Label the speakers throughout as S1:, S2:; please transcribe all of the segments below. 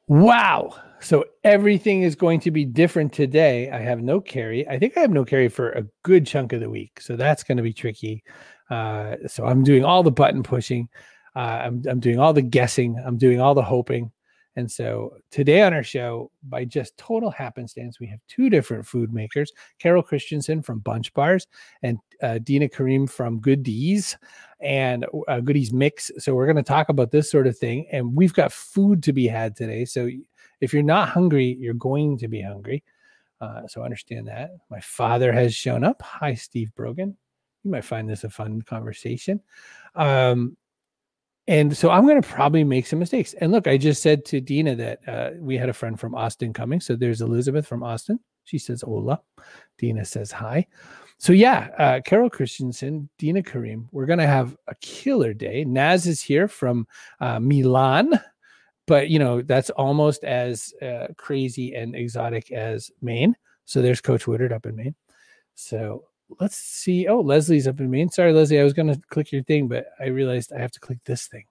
S1: Wow. So everything is going to be different today. I have no Carrie. I think I have no Carrie for a good chunk of the week. So that's going to be tricky. So I'm doing all the button pushing. I'm doing all the guessing. I'm doing all the hoping. And so today on our show, by just total happenstance, we have two different food makers, Carol Christensen from Bunch Bars and Dina Karim from Goodies and Goodies Mix. So we're going to talk about this sort of thing. And we've got food to be had today. So if you're not hungry, you're going to be hungry. So understand that. My father has shown up. Hi, Steve Brogan. You might find this a fun conversation. And so I'm going to probably make some mistakes. And look, I just said to Dina that we had a friend from Austin coming. So there's Elizabeth from Austin. She says, hola. Dina says, hi. So yeah, Carol Christensen, Dina Karim, we're going to have a killer day. Naz is here from Milan, but that's almost as crazy and exotic as Maine. So there's Coach Woodard up in Maine. So let's see. Oh, Leslie's up in Maine. Sorry, Leslie. I was going to click your thing, but I realized I have to click this thing.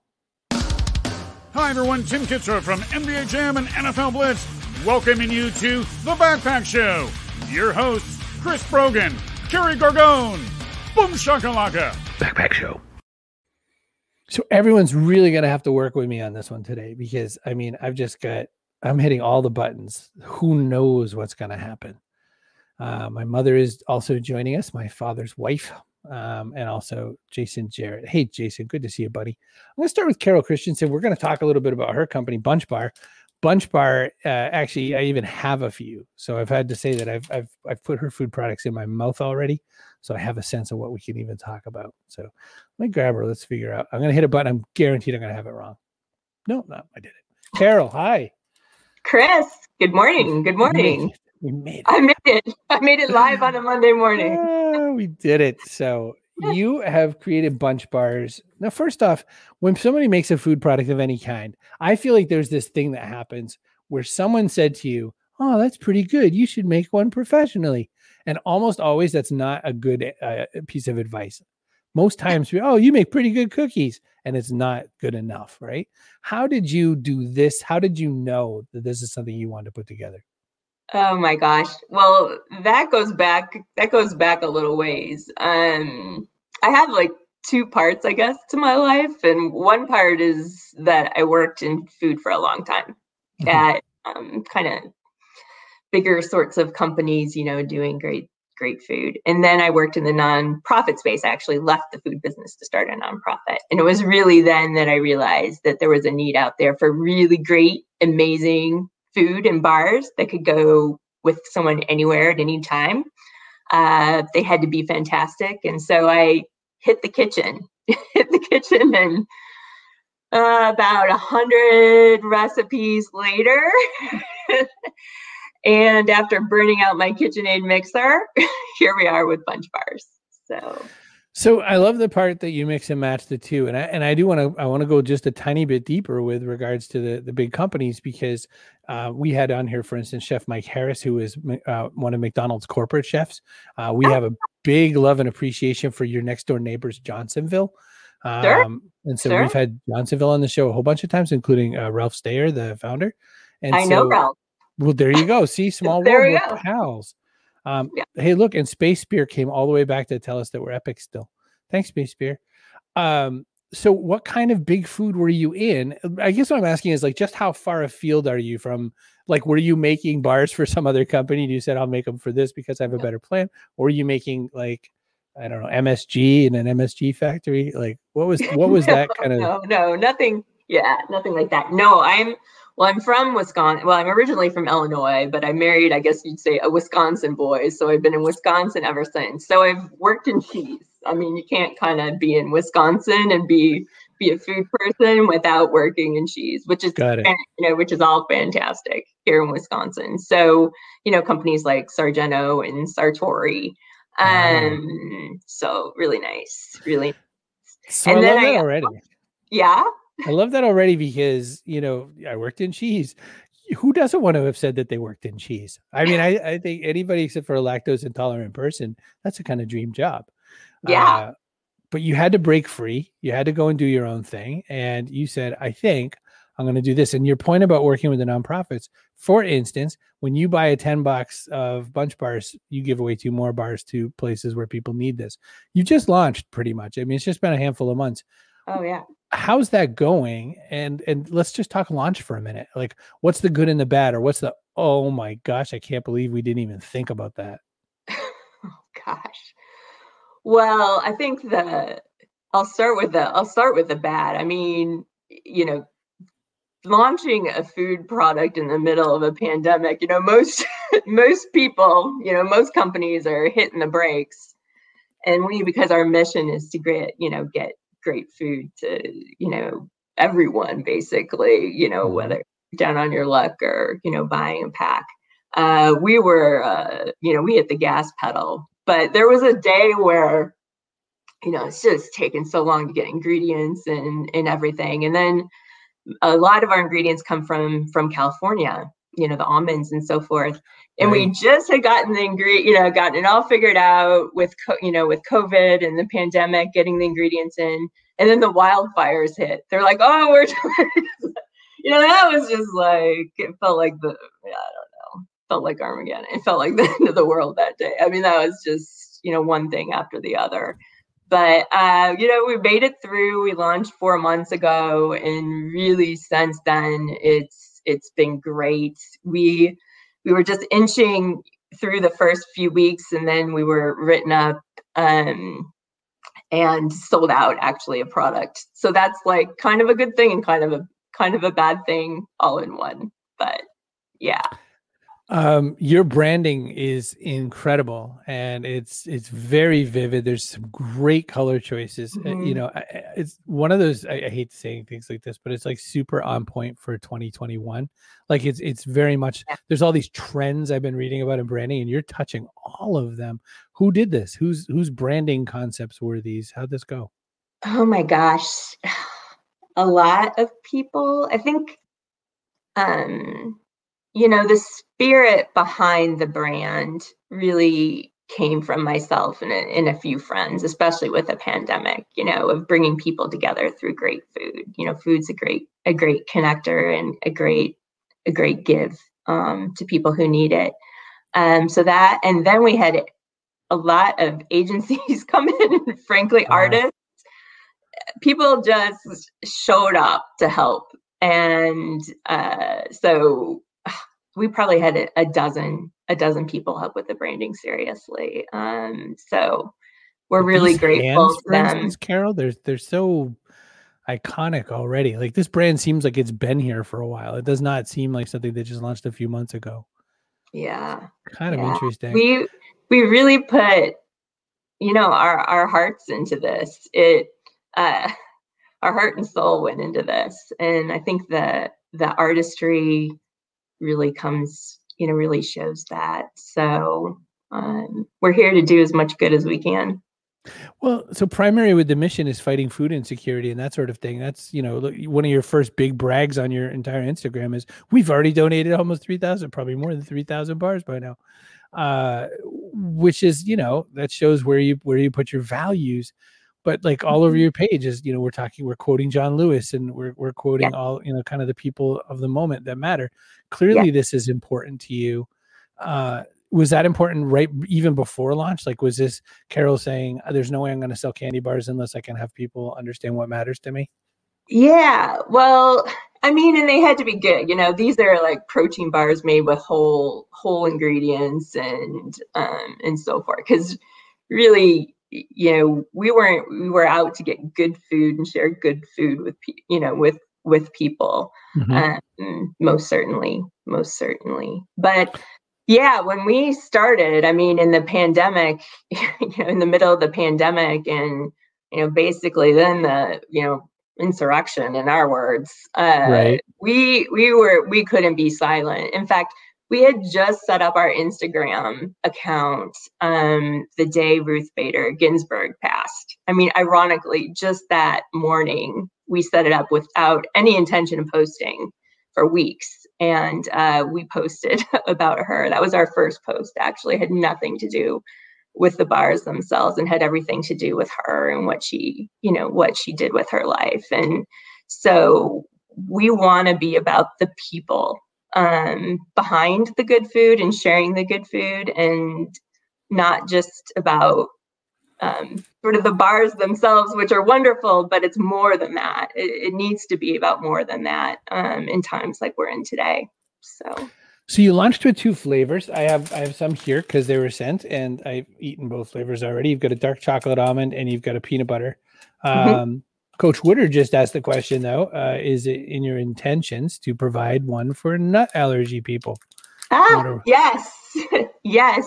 S2: Hi, everyone. Tim Kitzrow from NBA Jam and NFL Blitz, welcoming you to The Backpack Show. Your hosts, Chris Brogan, Carrie Gargone, Boom Shakalaka.
S1: Backpack Show. So everyone's really going to have to work with me on this one today because, I'm hitting all the buttons. Who knows what's going to happen? My mother is also joining us, my father's wife, and also Jason Jarrett. Hey, Jason, good to see you, buddy. I'm going to start with Carol Christensen. We're going to talk a little bit about her company, Bunch Bar. Bunch Bar, actually, I even have a few. So I've had to say that I've put her food products in my mouth already. So I have a sense of what we can even talk about. So let me grab her. Let's figure out. I'm going to hit a button. I'm guaranteed I'm going to have it wrong. No, I did it. Carol, hi.
S3: Chris, good morning. Good morning.
S1: We made it.
S3: I made it live on a Monday morning.
S1: We did it. So you have created Bunch Bars. Now, first off, when somebody makes a food product of any kind, I feel like there's this thing that happens where someone said to you, oh, that's pretty good. You should make one professionally. And almost always that's not a good piece of advice. Most times, you make pretty good cookies, and it's not good enough, right? How did you do this? How did you know that this is something you wanted to put together?
S3: Oh my gosh. Well, that goes back a little ways. I have like two parts, I guess, to my life. And one part is that I worked in food for a long time at kind of bigger sorts of companies, doing great food. And then I worked in the nonprofit space. I actually left the food business to start a nonprofit. And it was really then that I realized that there was a need out there for really great, amazing food and bars that could go with someone anywhere at any time. They had to be fantastic. And so I hit the kitchen and about 100 recipes later, and after burning out my KitchenAid mixer, here we are with Bunch Bars.
S1: So I love the part that you mix and match the two. And I want to go just a tiny bit deeper with regards to the big companies, because we had on here, for instance, Chef Mike Harris, who is one of McDonald's corporate chefs. We have a big love and appreciation for your next door neighbors, Johnsonville.
S3: Sure.
S1: And so we've had Johnsonville on the show a whole bunch of times, including Ralph Stayer, the founder. And
S3: I know Ralph.
S1: Well, there you go. See, small world, we're pals. Hey, look, and Space Spear came all the way back to tell us that we're epic still. Thanks, Space Spear. So what kind of big food were you in? I guess what I'm asking is, like, just how far afield are you from, like, were you making bars for some other company and you said, I'll make them for this because I have a better plan? Or were you making, like, I don't know, MSG in an MSG factory? Like, what was that kind of?
S3: No, nothing. Yeah, nothing like that. No, I'm from Wisconsin. Well, I'm originally from Illinois, but I married, I guess you'd say, a Wisconsin boy. So I've been in Wisconsin ever since. So I've worked in cheese. I mean, you can't kind of be in Wisconsin and be a food person without working in cheese, which is which is all fantastic here in Wisconsin. So, companies like Sargento and Sartori. So really nice, really.
S1: So and I love that already.
S3: Yeah.
S1: I love that already because, I worked in cheese. Who doesn't want to have said that they worked in cheese? I mean, I think anybody except for a lactose intolerant person, that's a kind of dream job.
S3: Yeah.
S1: But you had to break free. You had to go and do your own thing. And you said, I think I'm going to do this. And your point about working with the nonprofits, for instance, when you buy a 10 box of Bunch bars, you give away 2 more bars to places where people need this. You just launched pretty much. I mean, it's just been a handful of months.
S3: Oh yeah.
S1: How's that going? And let's just talk launch for a minute. Like, what's the good and the bad, or what's the, oh my gosh, I can't believe we didn't even think about that.
S3: Oh gosh. Well, I think I'll start with the bad. I mean, launching a food product in the middle of a pandemic, most people, most companies are hitting the brakes. And because our mission is to get great food to, everyone basically, whether down on your luck or, buying a pack. We hit the gas pedal, but there was a day where, it's just taken so long to get ingredients and everything. And then a lot of our ingredients come from California, the almonds and so forth. And
S1: right.
S3: We just had gotten the gotten it all figured out with COVID and the pandemic, getting the ingredients in, and then the wildfires hit. They're like, oh, we're, that was just like, it felt like felt like Armageddon. It felt like the end of the world that day. I mean, that was just, one thing after the other. But, we made it through. We launched 4 months ago, and really since then, it's been great. We were just inching through the first few weeks, and then we were written up and sold out actually a product. So that's like kind of a good thing and kind of a bad thing all in one. But yeah.
S1: Your branding is incredible, and it's very vivid. There's some great color choices. It's one of those, I hate saying things like this, but it's like super on point for 2021. Like it's very much, there's all these trends I've been reading about in branding, and you're touching all of them. Who did this? Whose branding concepts were these? How'd this go?
S3: Oh my gosh. A lot of people, I think, the spirit behind the brand really came from myself and a few friends, especially with the pandemic, of bringing people together through great food. Food's a great connector and a great give to people who need it. So that, and then we had a lot of agencies come in, and frankly, artists, people just showed up to help. And so we probably had a dozen people help with the branding seriously. So we're really grateful to them.
S1: Instance, Carol, they're so iconic already. Like, this brand seems like it's been here for a while. It does not seem like something that just launched a few months ago.
S3: Yeah.
S1: Kind of interesting.
S3: We really put, our hearts into this. Our heart and soul went into this. And I think the artistry really comes, really shows that. So we're here to do as much good as we can.
S1: Well, so primary with the mission is fighting food insecurity and that sort of thing. That's, one of your first big brags on your entire Instagram is we've already donated almost 3,000, probably more than 3,000 bars by now, which is, that shows where you put your values. But like all over your page is, we're quoting John Lewis, and we're quoting all, kind of the people of the moment that matter. Clearly, this is important to you. Was that important right even before launch? Like, was this Carol saying, there's no way I'm going to sell candy bars unless I can have people understand what matters to me?
S3: Yeah, well, I mean, and they had to be good. These are like protein bars made with whole ingredients and so forth. Because really, we were out to get good food and share good food with people. Most certainly. But yeah, when we started, I mean, in the pandemic, in the middle of the pandemic, and basically then the insurrection, in our words,
S1: right.
S3: We couldn't be silent. In fact, we had just set up our Instagram account the day Ruth Bader Ginsburg passed. I mean, ironically, just that morning, we set it up without any intention of posting for weeks. And we posted about her. That was our first post, actually. It had nothing to do with the bars themselves and had everything to do with her and what she did with her life. And so we want to be about the people behind the good food and sharing the good food, and not just about sort of the bars themselves, which are wonderful, but it's more than that. It needs to be about more than that in times like we're in today. So
S1: you launched with 2 flavors. I have some here because they were sent, and I've eaten both flavors already. You've got a dark chocolate almond, and you've got a peanut butter. Coach Woodard just asked the question, though, is it in your intentions to provide one for nut allergy people?
S3: Yes. Yes.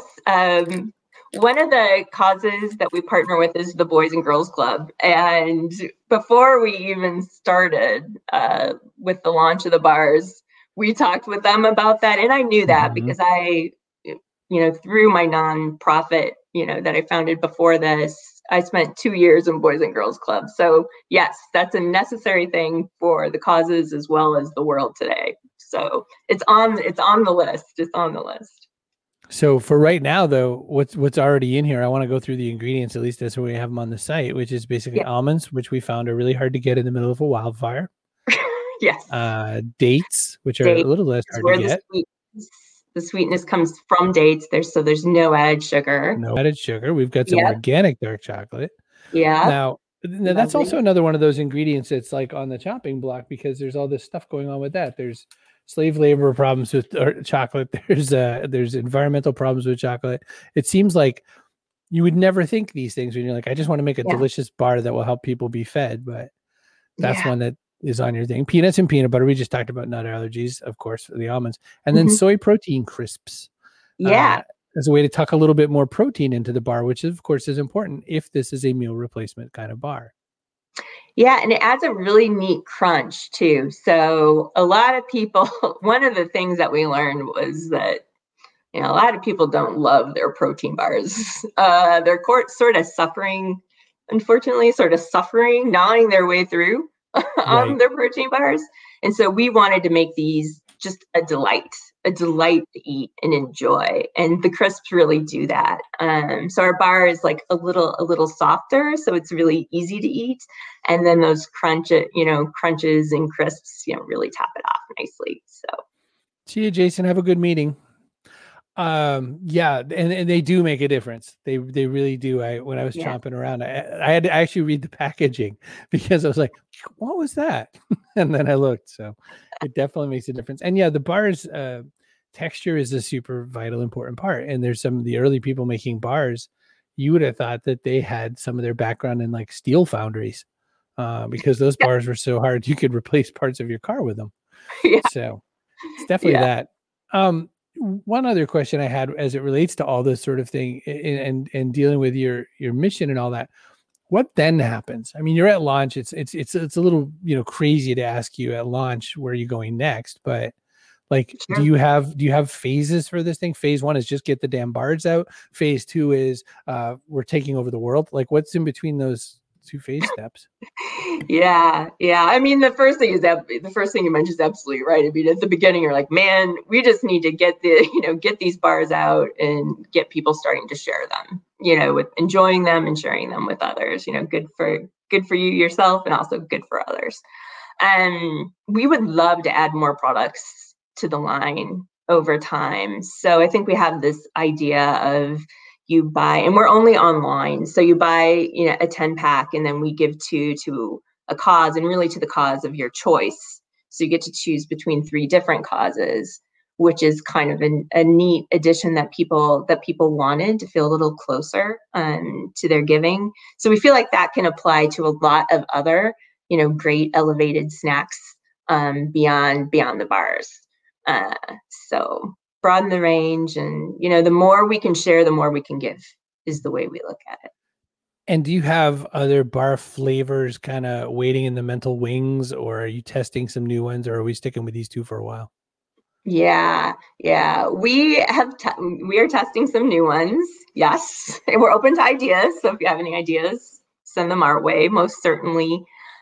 S3: One of the causes that we partner with is the Boys and Girls Club. And before we even started with the launch of the bars, we talked with them about that. And I knew that because I, through my nonprofit, that I founded before this, I spent 2 years in Boys and Girls Club. So yes, that's a necessary thing for the causes as well as the world today. So it's on the list. It's on the list.
S1: So for right now, though, what's already in here? I want to go through the ingredients, at least that's where we have them on the site, which is basically almonds, which we found are really hard to get in the middle of a wildfire.
S3: Yes.
S1: Dates, which are a little less hard to get.
S3: The sweetness comes from dates. There's no added sugar.
S1: No added sugar. We've got some organic dark chocolate.
S3: Yeah.
S1: Now that's also another one of those ingredients that's like on the chopping block, because there's all this stuff going on with that. There's slave labor problems with chocolate. There's environmental problems with chocolate. It seems like you would never think these things when you're like, I just want to make a delicious bar that will help people be fed. But that's one that is on your thing. Peanuts and peanut butter. We just talked about nut allergies, of course, for the almonds. And then soy protein crisps. As a way to tuck a little bit more protein into the bar, which of course is important if this is a meal replacement kind of bar.
S3: Yeah, and it adds a really neat crunch too. So a lot of people, one of the things that we learned was that, a lot of people don't love their protein bars. They're sort of suffering, gnawing their way through on their protein bars. And so we wanted to make these just a delight to eat and enjoy. And the crisps really do that. So our bar is like a little softer, so it's really easy to eat. And then those crunches and crisps, really top it off nicely. So
S1: see you, Jason. Have a good meeting. And they do make a difference. They really do. When I was chomping around, I had to actually read the packaging because I was like, what was that? And then I looked. So it definitely makes a difference. And the bars texture is a super vital, important part. And there's some of the early people making bars, you would have thought that they had some of their background in like steel foundries because those bars were so hard you could replace parts of your car with them. So it's definitely that. One other question I had as it relates to all this sort of thing and dealing with your mission and all that, what then happens? I mean, you're at launch. It's a little, crazy to ask you at launch, where are you going next? But like, do you have phases for this thing? Phase 1 is just get the damn bars out. Phase 2 is we're taking over the world. Like, what's in between those 2 phase steps?
S3: Yeah. I mean, the first thing you mentioned is absolutely right. I mean, at the beginning, you're like, man, we just need to get these bars out and get people starting to share them, with enjoying them and sharing them with others, good for you yourself and also good for others. And we would love to add more products to the line over time. So I think we have this idea of you buy, and we're only online. So you buy, a 10 pack, and then we give 2 to a cause, and really to the cause of your choice. So you get to choose between 3 different causes, which is kind of a neat addition that people wanted to feel a little closer to their giving. So we feel like that can apply to a lot of other, great elevated snacks beyond the bars. So broaden the range, and the more we can share, the more we can give, is the way we look at it.
S1: And do you have other bar flavors kind of waiting in the mental wings, or are you testing some new ones, or are we sticking with these 2 for a while?
S3: Yeah. We are testing some new ones. Yes, and we're open to ideas. So if you have any ideas, send them our way. Most certainly.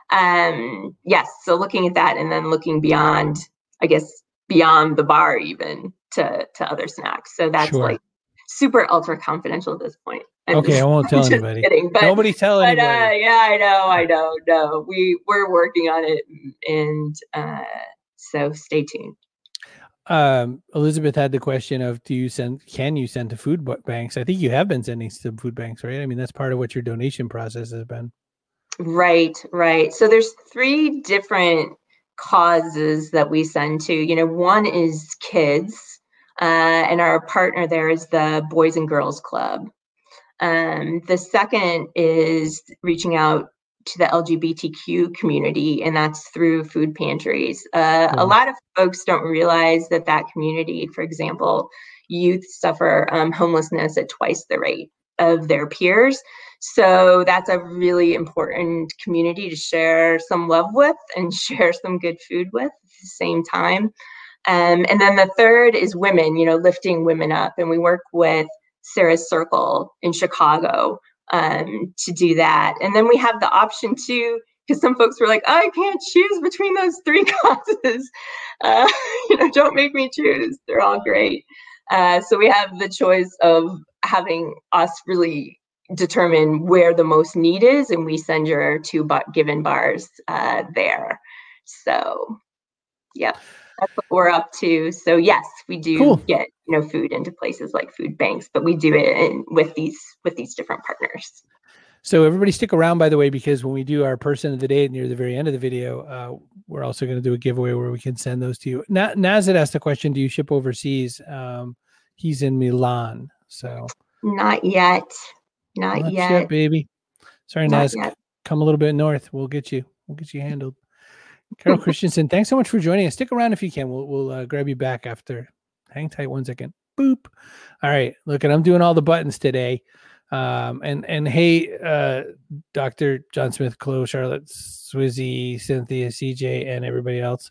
S3: Yes. So looking at that, and then looking beyond the bar, even to other snacks. So that's like super ultra confidential at this point.
S1: Okay, I won't tell anybody.
S3: Kidding,
S1: Nobody tell anybody.
S3: Yeah, I know. No, we're working on it, and so stay tuned.
S1: Elizabeth had the question of, can you send to food banks? I think you have been sending to food banks, right? I mean, that's part of what your donation process has been.
S3: Right. So there's 3 different causes that we send to. One is kids, and our partner there is the Boys and Girls Club. The second is reaching out to the LGBTQ community, and that's through food pantries. A lot of folks don't realize that community, for example, youth suffer homelessness at twice the rate of their peers. So that's a really important community to share some love with and share some good food with at the same time. And then the third is women, lifting women up. And we work with Sarah's Circle in Chicago to do that. And then we have the option too, because some folks were like, I can't choose between those 3 causes. Don't make me choose. They're all great. So we have the choice of having us really determine where the most need is, and we send your 2 given bars there. So, yeah, that's what we're up to. So yes, we do get food into places like food banks, but we do it with these different partners.
S1: So everybody stick around, by the way, because when we do our person of the day near the very end of the video, we're also going to do a giveaway where we can send those to you. Naz had asked the question, do you ship overseas? He's in Milan, so
S3: not yet. Not yet,
S1: baby. Sorry, Naz. Come a little bit north. We'll get you handled. Carol Christensen, thanks so much for joining us. Stick around if you can. We'll grab you back after. Hang tight 1 second. Boop. All right. Look, and I'm doing all the buttons today. And hey, Dr. John Smith, Chloe, Charlotte, Swizzy, Cynthia, CJ, and everybody else.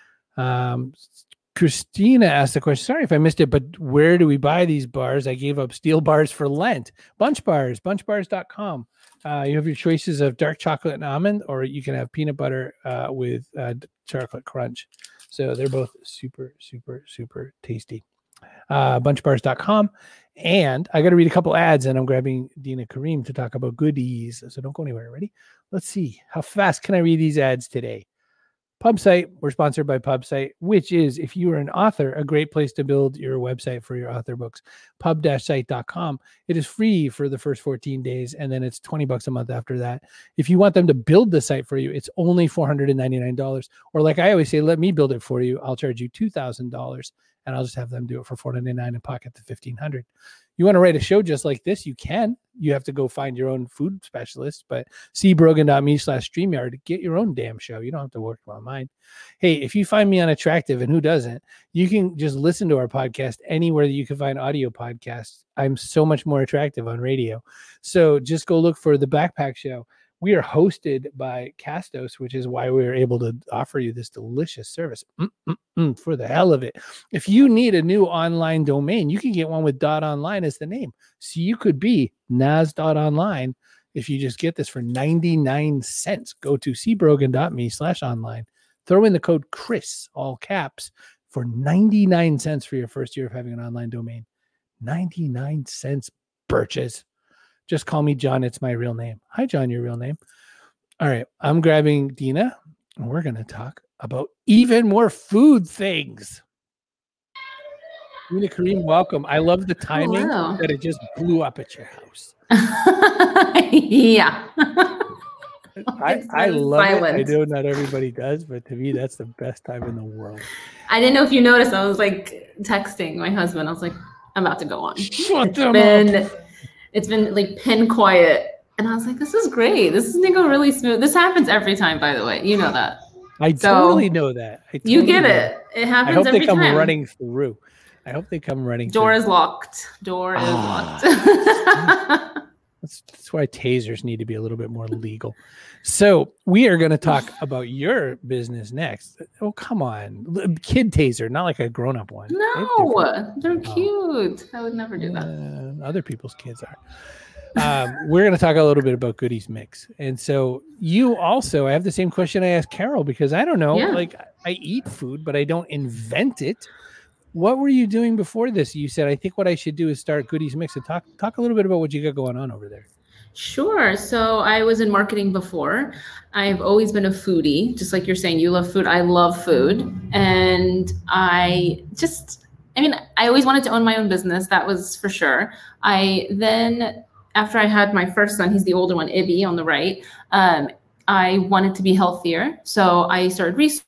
S1: Christina asked the question, sorry if I missed it, but where do we buy these bars? I gave up steel bars for Lent. Bunch Bars, bunchbars.com. You have your choices of dark chocolate and almond, or you can have peanut butter with chocolate crunch. So they're both super, super, super tasty. Bunchbars.com. And I got to read a couple ads, and I'm grabbing Dina Karim to talk about goodies. So don't go anywhere. Ready? Let's see. How fast can I read these ads today? PubSite, we're sponsored by PubSite, which is, if you are an author, a great place to build your website for your author books. Pub-site.com. It is free for the first 14 days, and then it's $20 a month after that. If you want them to build the site for you, it's only $499. Or like I always say, let me build it for you. I'll charge you $2,000, and I'll just have them do it for $499 and pocket the $1,500. You want to write a show just like this? You can. You have to go find your own food specialist, but cbrogan.me/StreamYard to get your own damn show. You don't have to work on mine. Hey, if you find me unattractive, and who doesn't, you can just listen to our podcast anywhere that you can find audio podcasts. I'm so much more attractive on radio. So just go look for The Backpack Show. We are hosted by Castos, which is why we are able to offer you this delicious service for the hell of it. If you need a new online domain, you can get one with .online as the name. So you could be Naz.online if you just get this for 99 cents. Go to cbrogan.me/online. Throw in the code Chris, all caps, for 99 cents for your first year of having an online domain. 99 cents, birches. Just call me John. It's my real name. Hi, John, your real name. All right. I'm grabbing Dina, and we're going to talk about even more food things. Dina Karim, welcome. I love the timing that it just blew up at your house.
S4: Yeah.
S1: I love it. I know not everybody does, but to me, that's the best time in the world.
S4: I didn't know if you noticed. I was like texting my husband. I was like, I'm about to go on. It's been like pin quiet. And I was like, this is great. This is going to go really smooth. This happens every time, by the way. You know that.
S1: I totally know that.
S4: You get it. It happens every time. I hope
S1: they come running through.
S4: Door is locked. Door is locked.
S1: That's why tasers need to be a little bit more legal. So we are going to talk about your business next. Oh, come on. Kid taser, not like a grown-up one.
S4: No, they're cute. I would never do that.
S1: Other people's kids are. We're going to talk a little bit about Goodies Mix. And so you also, I have the same question I asked Carol, because I don't know, like I eat food, but I don't invent it. what were you doing before this? You said, I think what I should do is start Goodies Mix. And talk a little bit about what you got going on over there.
S4: Sure. So I was in marketing before. I've always been a foodie, just like you're saying, you love food. I love food. And I always wanted to own my own business. That was for sure. After I had my first son, he's the older one, Ibby on the right, I wanted to be healthier. So I started researching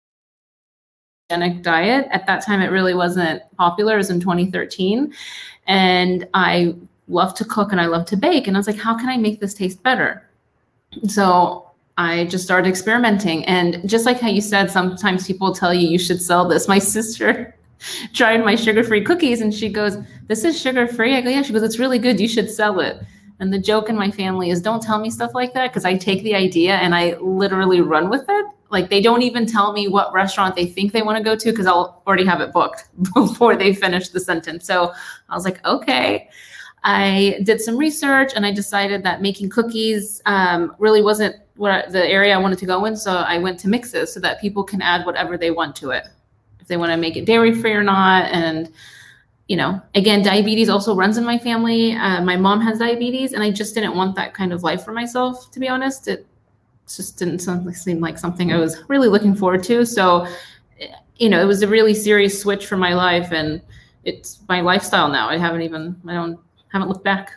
S4: diet. At that time, it really wasn't popular. It was in 2013. And I love to cook and I love to bake. And I was like, how can I make this taste better? So I just started experimenting. And just like how you said, sometimes people tell you should sell this. My sister tried my sugar-free cookies and she goes, this is sugar-free? I go, yeah. She goes, it's really good. You should sell it. And the joke in my family is don't tell me stuff like that, because I take the idea and I literally run with it. Like, they don't even tell me what restaurant they think they want to go to, because I'll already have it booked before they finish the sentence. So I was like, okay. I did some research and I decided that making cookies really wasn't the area I wanted to go in. So I went to mixes so that people can add whatever they want to it, if they want to make it dairy free or not. And, again, diabetes also runs in my family. My mom has diabetes, and I just didn't want that kind of life for myself, to be honest. It just didn't seem like something I was really looking forward to. So, it was a really serious switch for my life, and it's my lifestyle now. I haven't looked back.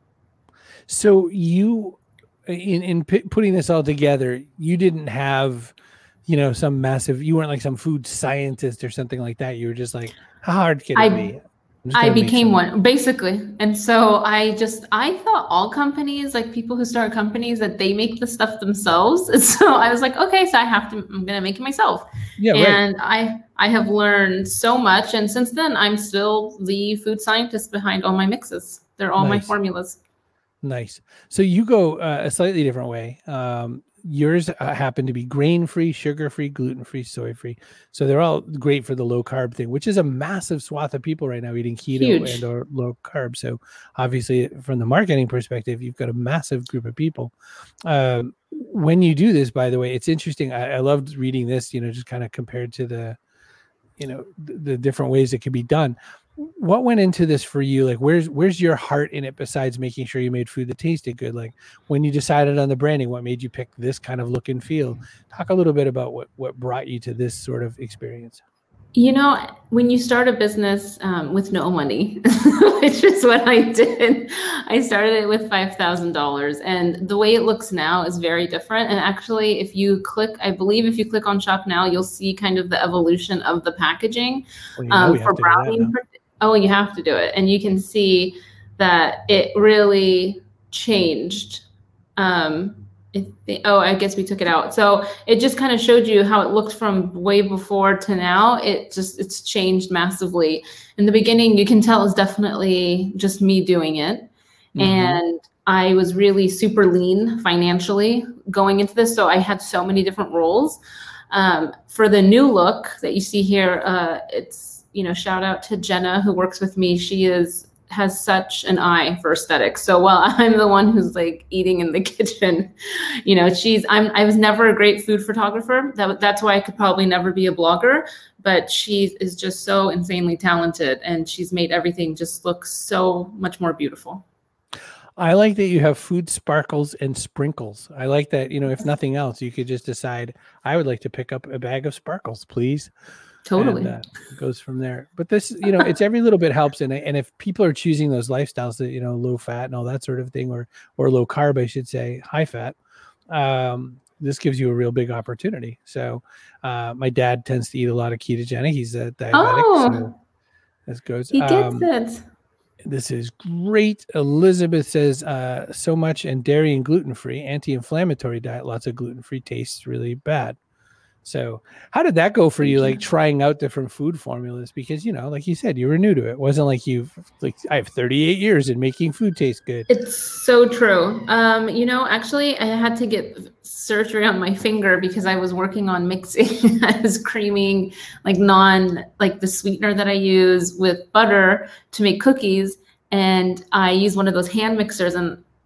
S1: So you, in putting this all together, you didn't have, some massive, you weren't like some food scientist or something like that. You were just like, how hard can it be?
S4: I became one, basically. And so I thought all companies, like people who start companies, that they make the stuff themselves. And so I was like, okay, so I'm going to make it myself. Yeah, and right. I have learned so much. And since then, I'm still the food scientist behind all my mixes. They're all my formulas.
S1: Nice. So you go a slightly different way. Yours happen to be grain-free, sugar-free, gluten-free, soy-free. So they're all great for the low-carb thing, which is a massive swath of people right now eating keto and or low-carb. So obviously, from the marketing perspective, you've got a massive group of people. When you do this, by the way, it's interesting. I loved reading this, just kind of compared to the different ways it could be done. What went into this for you? Like, where's your heart in it besides making sure you made food that tasted good? Like, when you decided on the branding, what made you pick this kind of look and feel? Talk a little bit about what brought you to this sort of experience.
S4: When you start a business with no money, which is what I did, I started it with $5,000. And the way it looks now is very different. And actually, if you click on Shop Now, you'll see kind of the evolution of the packaging for brownie. Oh, you have to do it. And you can see that it really changed. I guess we took it out. So it just kind of showed you how it looked from way before to now. It's changed massively. In the beginning, you can tell it's definitely just me doing it. Mm-hmm. And I was really super lean financially going into this. So I had so many different roles. For the new look that you see here, it's, shout out to Jenna who works with me. She has such an eye for aesthetics. So while I'm the one who's like eating in the kitchen, I was never a great food photographer. That's why I could probably never be a blogger, but she is just so insanely talented, and she's made everything just look so much more beautiful.
S1: I like that you have food sparkles and sprinkles. I like that, if nothing else, you could just decide, I would like to pick up a bag of sparkles, please.
S4: Totally.
S1: And, it goes from there. But this, it's every little bit helps. And if people are choosing those lifestyles that, low fat and all that sort of thing, or low carb, I should say, high fat, this gives you a real big opportunity. So my dad tends to eat a lot of ketogenic. He's a diabetic. So this goes.
S4: He gets it.
S1: This is great. Elizabeth says, so much and dairy and gluten-free, anti-inflammatory diet, lots of gluten-free tastes really bad. So how did that go for you, like trying out different food formulas? Because, like you said, you were new to it. It wasn't like I have 38 years in making food taste good.
S4: It's so true. Actually, I had to get surgery on my finger because I was working on mixing. I was creaming the sweetener that I use with butter to make cookies. And I use one of those hand mixers, and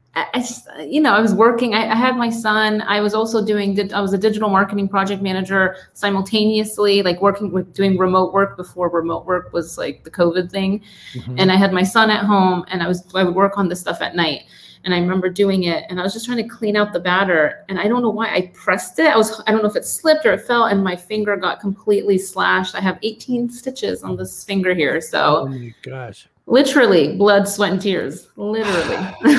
S4: I was working. I had my son. I was also I was a digital marketing project manager simultaneously, like doing remote work before remote work was like the COVID thing. Mm-hmm. And I had my son at home, and I would work on this stuff at night. And I remember doing it, and I was just trying to clean out the batter. And I don't know why I pressed it. I don't know if it slipped or it fell, and my finger got completely slashed. I have 18 stitches on this finger here. So,
S1: oh my gosh.
S4: Literally blood, sweat, and tears. Literally.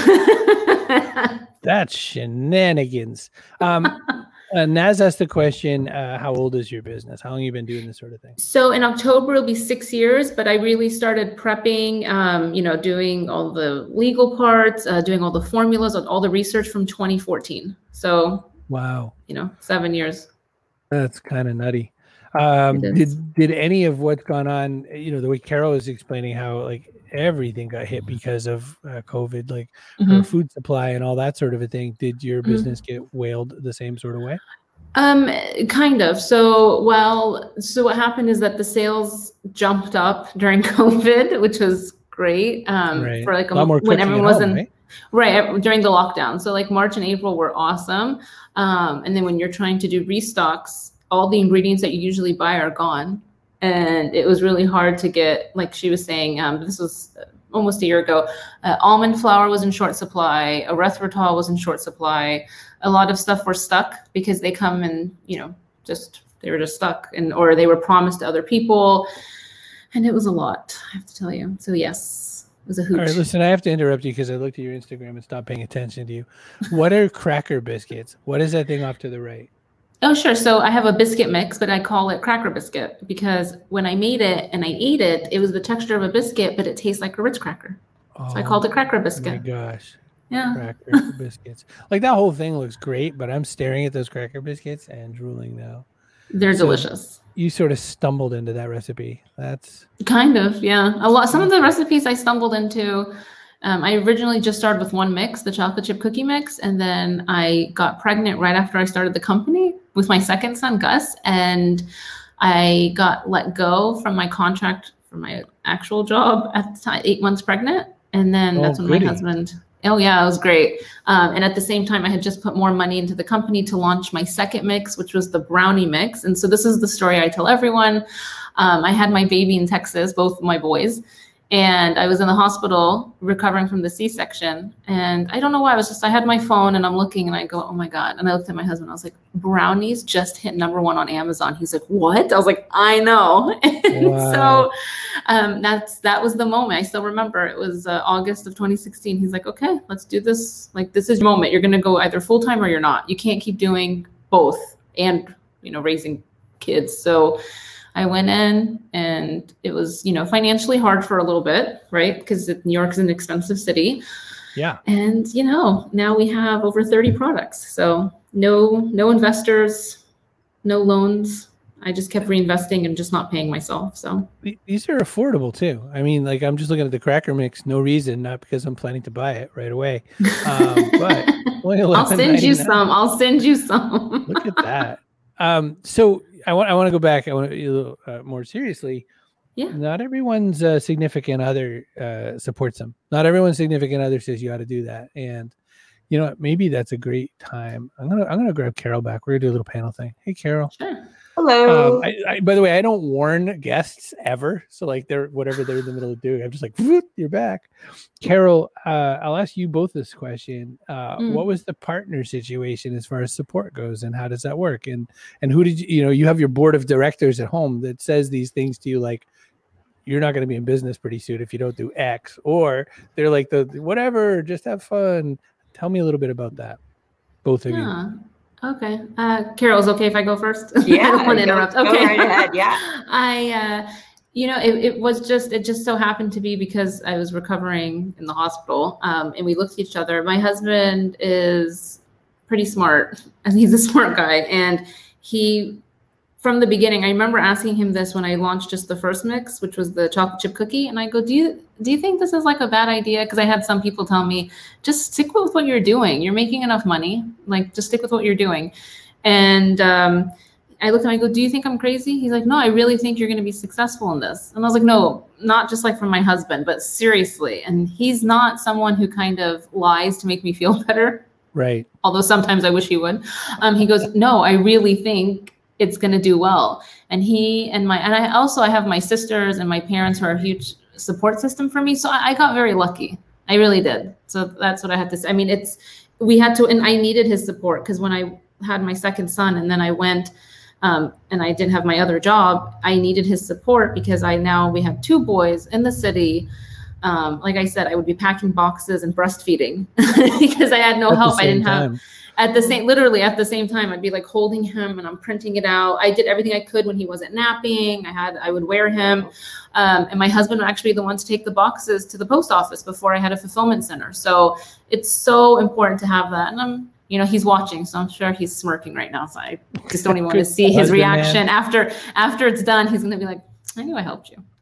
S1: That's shenanigans. Naz asked the question, how old is your business? How long have you been doing this sort of thing?
S4: So in October, it'll be 6 years, but I really started prepping, doing all the legal parts, doing all the formulas, all the research from 2014. So,
S1: wow,
S4: 7 years.
S1: That's kind of nutty. Did any of what's gone on, the way Carol is explaining how like everything got hit because of COVID, like her food supply and all that sort of a thing. Did your business get whaled the same sort of way?
S4: Kind of. So what happened is that the sales jumped up during COVID, which was great.
S1: Right.
S4: For like
S1: a lot more
S4: when everyone was in,
S1: right,
S4: during the lockdown. So like March and April were awesome. And then when you're trying to do restocks, all the ingredients that you usually buy are gone. And it was really hard to get, like she was saying, this was almost a year ago, almond flour was in short supply, erythritol was in short supply. A lot of stuff were stuck because they come and, they were just stuck or they were promised to other people. And it was a lot, I have to tell you. So yes, it was a hoot.
S1: All right, listen, I have to interrupt you because I looked at your Instagram and stopped paying attention to you. What are cracker biscuits? What is that thing off to the right?
S4: Oh, sure. So I have a biscuit mix, but I call it cracker biscuit because when I made it and I ate it, it was the texture of a biscuit, but it tastes like a Ritz cracker. So I called it cracker biscuit.
S1: Oh my gosh.
S4: Yeah.
S1: Cracker biscuits. Like that whole thing looks great, but I'm staring at those cracker biscuits and drooling now.
S4: They're delicious.
S1: You sort of stumbled into that recipe. That's
S4: kind of, yeah. Some of the recipes I stumbled into. I originally just started with one mix, the chocolate chip cookie mix, and then I got pregnant right after I started the company with my second son, Gus, and I got let go from my contract for my actual job at the time, 8 months pregnant, and then that's when my husband. Oh yeah, it was great. And at the same time, I had just put more money into the company to launch my second mix, which was the brownie mix. And so this is the story I tell everyone. I had my baby in Texas, both my boys. And I was in the hospital recovering from the C-section. And I don't know why, I had my phone and I'm looking and I go, oh my God. And I looked at my husband, I was like, brownies just hit #1 on Amazon. He's like, what? I was like, I know. Wow. So that was the moment. I still remember it was August of 2016. He's like, okay, let's do this. Like, this is your moment. You're going to go either full-time or you're not. You can't keep doing both and, raising kids. So I went in and it was, financially hard for a little bit, right? Because New York is an expensive city.
S1: Yeah.
S4: And, now we have over 30 products. So no investors, no loans. I just kept reinvesting and just not paying myself. So
S1: these are affordable too. I mean, like I'm just looking at the cracker mix, no reason, not because I'm planning to buy it right away. But
S4: I'll send you some.
S1: Look at that. So I want to go back. I want to a little more seriously.
S4: Yeah.
S1: Not everyone's significant other supports them. Not everyone's significant other says you ought to do that. And you know what? Maybe that's a great time. I'm gonna grab Carol back. We're gonna do a little panel thing. Hey, Carol.
S4: Sure.
S3: Hello.
S1: By the way, I don't warn guests ever. So like whatever they're in the middle of doing, I'm just like, you're back. Carol, I'll ask you both this question. What was the partner situation as far as support goes, and how does that work? And who did you have your board of directors at home that says these things to you, like you're not going to be in business pretty soon if you don't do X, or they're like whatever, just have fun. Tell me a little bit about that, both of you.
S4: Okay. Carol's okay if I go first?
S3: Yeah.
S4: I don't want to interrupt. Okay.
S3: Go right ahead. Yeah.
S4: It just so happened to be because I was recovering in the hospital, and we looked at each other. My husband is pretty smart, and he's a smart guy. And he, from the beginning, I remember asking him this when I launched just the first mix, which was the chocolate chip cookie. And I go, do you think this is like a bad idea? Because I had some people tell me, just stick with what you're doing. You're making enough money. Like, just stick with what you're doing. And I looked at him, I go, do you think I'm crazy? He's like, no, I really think you're going to be successful in this. And I was like, no, not just like from my husband, but seriously. And he's not someone who kind of lies to make me feel better.
S1: Right.
S4: Although sometimes I wish he would. He goes, no, I really think it's going to do well. And I have my sisters and my parents who are a huge support system for me. So I got very lucky. I really did. So that's what I had to say. I mean, and I needed his support because when I had my second son and then I went and I didn't have my other job, I needed his support because we have 2 boys in the city. Like I said, I would be packing boxes and breastfeeding because I had no help. I didn't have literally at the same time, I'd be like holding him and I'm printing it out. I did everything I could when he wasn't napping. I would wear him. And my husband would actually be the one to take the boxes to the post office before I had a fulfillment center. So it's so important to have that. And he's watching, so I'm sure he's smirking right now. So I just don't even want to see his reaction after it's done. He's going to be like, I knew I helped you.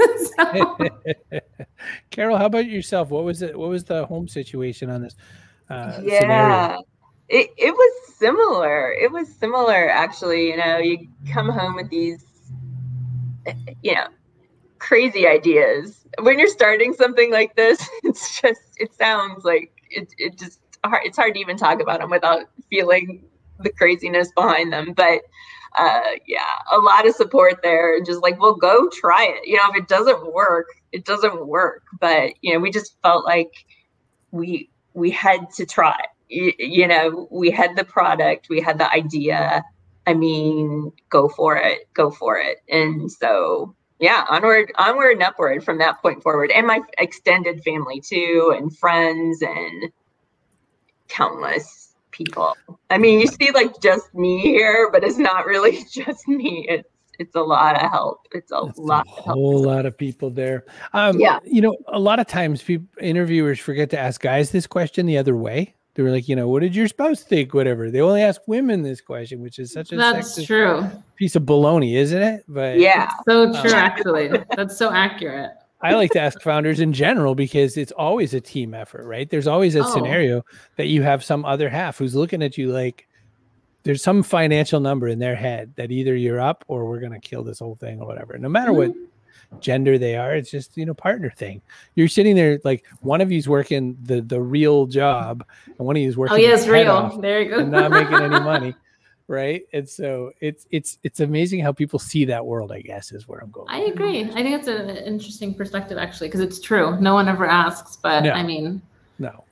S1: Carol, how about yourself? What was the home situation on this
S3: scenario? It was similar. It was similar, actually. You come home with these, crazy ideas. When you're starting something like this, it sounds like it's hard to even talk about them without feeling the craziness behind them. But a lot of support there. Just like, well, go try it. If it doesn't work, it doesn't work. But, we just felt like we had to try. We had the product, we had the idea. I mean, go for it. And so, onward and upward from that point forward. And my extended family too, and friends and countless people. I mean, you see like just me here, but it's not really just me. It's a lot of help. It's a whole
S1: lot of people there. A lot of times interviewers forget to ask guys this question the other way. They were like, what did your spouse think? Whatever. They only ask women this question, which is such a
S4: That's true.
S1: piece of baloney, isn't it? But
S3: yeah,
S4: so true. Actually, that's so accurate.
S1: I like to ask founders in general because it's always a team effort, right? There's always a scenario that you have some other half who's looking at you like there's some financial number in their head that either you're up or we're going to kill this whole thing or whatever. No matter what gender they are, it's just, partner thing. You're sitting there like one of you's working the real job and one of you's working.
S4: Oh, yes, real. There you go.
S1: And not making any money. Right. And so it's amazing how people see that world, I guess, is where I'm going.
S4: I agree. I think it's an interesting perspective, actually, because it's true. No one ever asks, but
S1: no.
S4: I mean.
S1: No.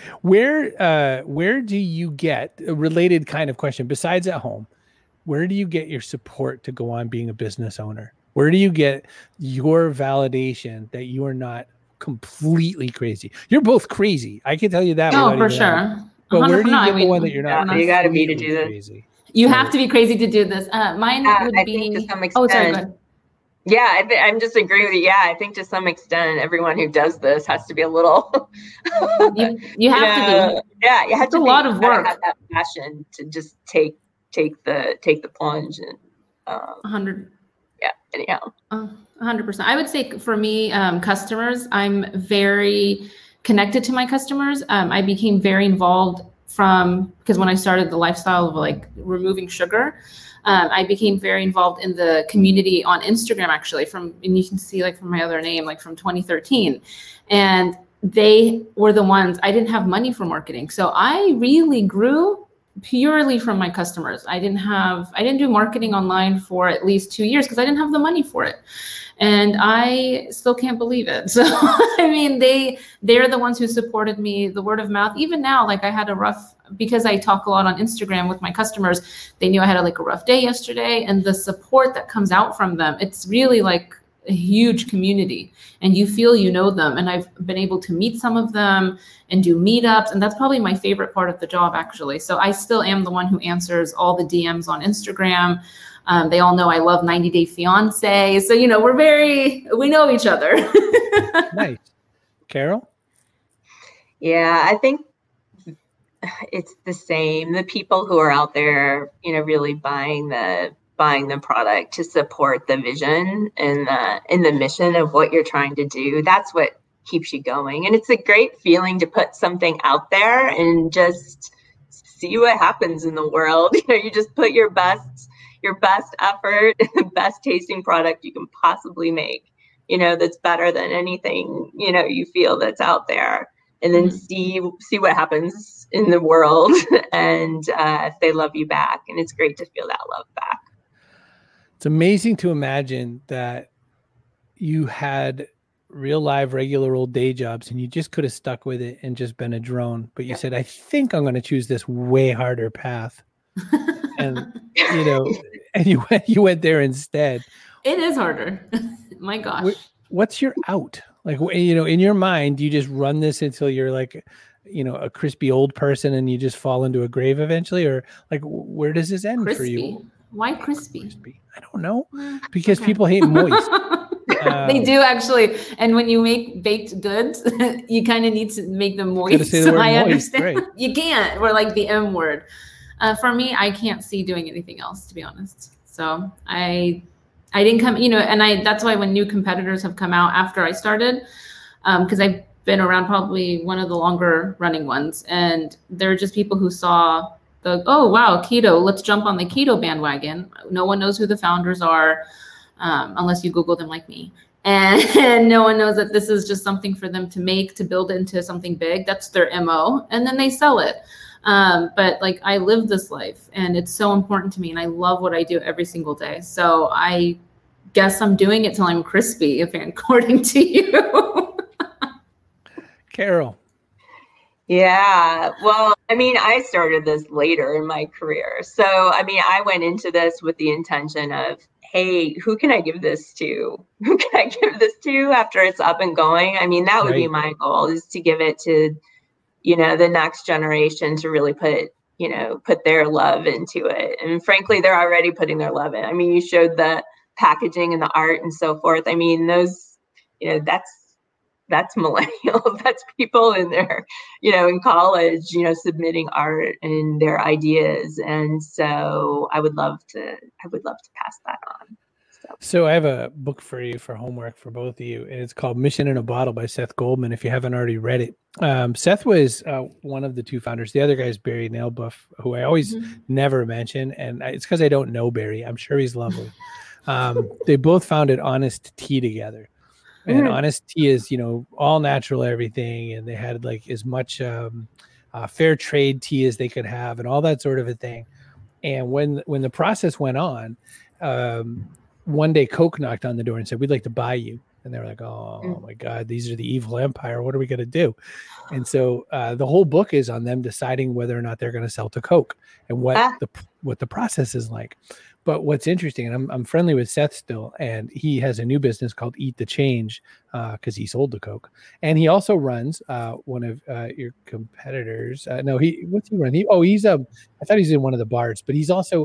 S1: Where do you get a related kind of question besides at home? Where do you get your support to go on being a business owner? Where do you get your validation that you are not completely crazy? You're both crazy. I can tell you that.
S4: No, for sure.
S1: But where do you get the one that you're not?
S3: You got to be to do this.
S1: Crazy?
S4: You have to be crazy to do this. Mine would be.
S3: Think to some extent,
S4: oh, sorry. Go ahead.
S3: Yeah, I'm just agreeing with you. Yeah, I think to some extent, everyone who does this has to be a little.
S4: you have to be.
S3: Yeah, you have
S4: to. It's a lot of work.
S3: Have that passion to just take the plunge and.
S4: 100.
S3: Yeah. Anyhow.
S4: 100%. I would say for me, customers, I'm very connected to my customers. I became very involved because when I started the lifestyle of like removing sugar, I became very involved in the community on Instagram, actually, and you can see like from my other name, like from 2013. And they were the ones, I didn't have money for marketing. So I really grew purely from my customers. I didn't do marketing online for at least 2 years because I didn't have the money for it. And I still can't believe it. So, I mean, they're the ones who supported me, the word of mouth. Even now, like I had because I talk a lot on Instagram with my customers, they knew I had a rough day yesterday, and the support that comes out from them, it's really like a huge community, and you feel you know them. And I've been able to meet some of them and do meetups, and that's probably my favorite part of the job, actually. So I still am the one who answers all the DMs on Instagram. They all know I love 90 Day Fiance. So, we know each other.
S1: Nice. Carol?
S3: Yeah, I think it's the same. The people who are out there, really buying the product to support the vision and the mission of what you're trying to do. That's what keeps you going. And it's a great feeling to put something out there and just see what happens in the world. You just put your best your best effort, the best tasting product you can possibly make, that's better than anything, you feel that's out there. And then see what happens in the world and if they love you back. And it's great to feel that love back.
S1: It's amazing to imagine that you had real live, regular old day jobs and you just could have stuck with it and just been a drone. But you said, I think I'm going to choose this way harder path. And, and you went there instead.
S4: It is harder. My gosh.
S1: What's your out? Like, in your mind, you just run this until you're like, a crispy old person and you just fall into a grave eventually? Or like, where does this end for you?
S4: Why crispy?
S1: I don't know. Because people hate moist.
S4: They do actually. And when you make baked goods, you kind of need to make them moist. So I understand. Right. You can't. We're like the M word. For me, I can't see doing anything else, to be honest. So I didn't come, and that's why when new competitors have come out after I started, because I've been around probably one of the longer running ones, and they're just people who saw oh, wow, keto, let's jump on the keto bandwagon. No one knows who the founders are, unless you Google them like me. And no one knows that this is just something for them to make, to build into something big. That's their MO. And then they sell it. But like, I live this life and it's so important to me and I love what I do every single day. So I guess I'm doing it till I'm crispy, according to you.
S1: Carol.
S3: Yeah. Well, I started this later in my career. So, I went into this with the intention of, hey, who can I give this to? Who can I give this to after it's up and going? That would be my goal, is to give it to, the next generation to really put their love into it. And frankly, they're already putting their love in. You showed the packaging and the art and so forth. Those, that's millennials. That's people in their, in college, submitting art and their ideas. And so I would love to pass that on.
S1: So I have a book for you for homework for both of you, and it's called Mission in a Bottle by Seth Goldman, if you haven't already read it. Seth was one of the two founders. The other guy is Barry Nailbuff, who I always never mention, and it's because I don't know Barry. I'm sure he's lovely. They both founded Honest Tea together. And Honest Tea is, all natural everything. And they had like as much fair trade tea as they could have and all that sort of a thing. And when the process went on, one day Coke knocked on the door and said, we'd like to buy you. And they were like, oh my God, these are the evil empire. What are we going to do? And so the whole book is on them deciding whether or not they're going to sell to Coke and what the process is like. But what's interesting, and I'm friendly with Seth still, and he has a new business called Eat the Change because he sold to Coke. And he also runs one of your competitors. What's he run? He's I thought he's in one of the bars, but he's also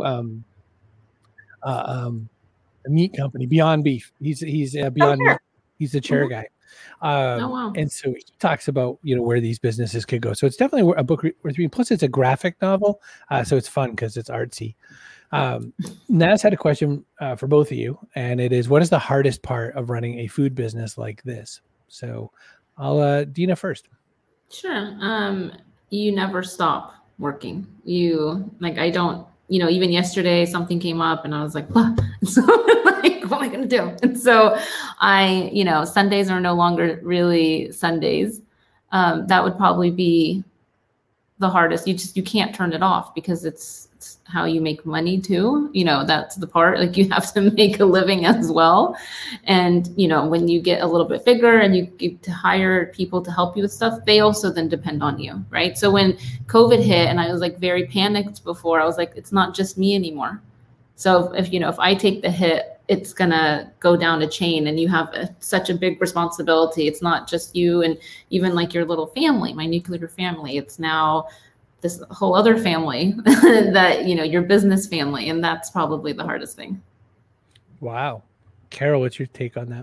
S1: a meat company, Beyond Beef. He's Beyond Meat. He's the chair guy.
S4: Wow.
S1: And so he talks about, where these businesses could go. So it's definitely a book worth reading. Plus it's a graphic novel. So it's fun because it's artsy. Naz had a question for both of you, and it is, what is the hardest part of running a food business like this? So I'll Dina first.
S4: Sure. You never stop working. I don't, even yesterday something came up and I was like, what? So like, what am I going to do? And so Sundays are no longer really Sundays. That would probably be the hardest. You can't turn it off because it's how you make money too. That's the part, like you have to make a living as well. And, when you get a little bit bigger and you get to hire people to help you with stuff, they also then depend on you. Right. So when COVID hit and I was like very panicked before, I was like, it's not just me anymore. So if I take the hit, it's going to go down a chain and you have such a big responsibility. It's not just you and even like your little family, my nuclear family. It's now this whole other family that, your business family. And that's probably the hardest thing.
S1: Wow. Carol, what's your take on that?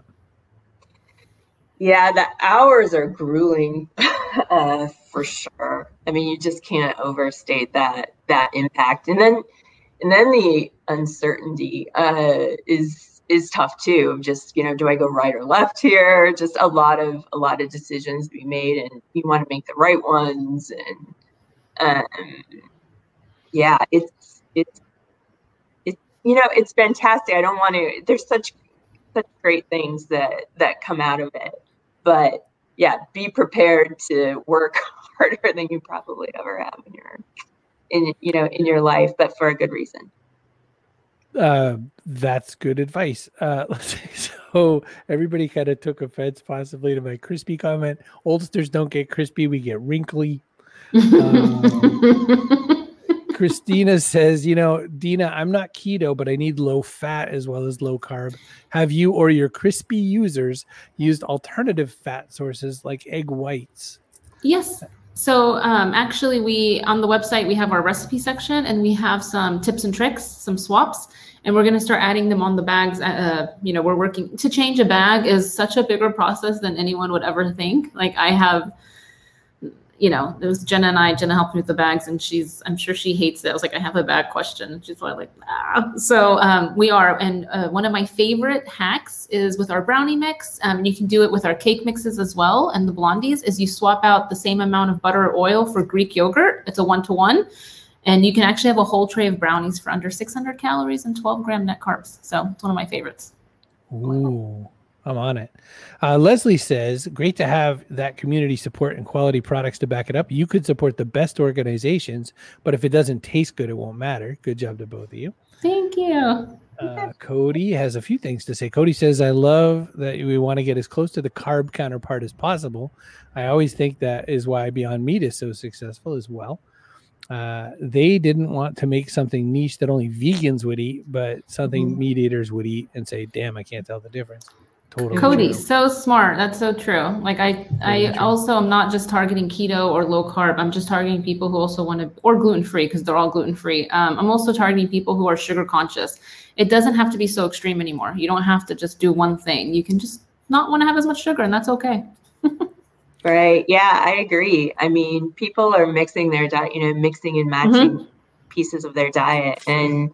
S3: Yeah, the hours are grueling for sure. You just can't overstate that impact. And then the uncertainty is tough too. Just, do I go right or left here? Just a lot of decisions to be made, and you want to make the right ones. And it's fantastic. I don't want to, there's such great things that come out of it, but yeah, be prepared to work harder than you probably ever have in your life, but for a good reason.
S1: That's good advice. Let's see. So everybody kind of took offense possibly to my crispy comment. Oldsters don't get crispy, we get wrinkly. Christina says, Dina, I'm not keto, but I need low fat as well as low carb. Have you or your crispy users used alternative fat sources like egg whites?
S4: Yes. So actually, on the website, we have our recipe section, and we have some tips and tricks, some swaps, and we're going to start adding them on the bags. We're working to change a bag is such a bigger process than anyone would ever think. Like I have, it was Jenna helped me with the bags, and I'm sure she hates it. I was like, I have a bag question. She's probably like, ah. So we are, and one of my favorite hacks is with our brownie mix. You can do it with our cake mixes as well. And the blondies is you swap out the same amount of butter or oil for Greek yogurt. It's a 1-to-1. And you can actually have a whole tray of brownies for under 600 calories and 12 gram net carbs. So it's one of my favorites.
S1: Ooh. I'm on it. Leslie says, great to have that community support and quality products to back it up. You could support the best organizations, but if it doesn't taste good, it won't matter. Good job to both of you.
S4: Thank you.
S1: Cody has a few things to say. Cody says, I love that we want to get as close to the carb counterpart as possible. I always think that is why Beyond Meat is so successful as well. They didn't want to make something niche that only vegans would eat, but something meat eaters would eat and say, damn, I can't tell the difference. Totally
S4: Cody,
S1: true.
S4: so smart. That's so true. Like I also am not just targeting keto or low carb. I'm just targeting people who also want to, or gluten-free, because they're all gluten-free. I'm also targeting people who are sugar conscious. It doesn't have to be so extreme anymore. You don't have to just do one thing. You can just not want to have as much sugar, and that's okay.
S3: Right. Yeah, I agree. I mean, people are mixing their diet, mixing and matching pieces of their diet. And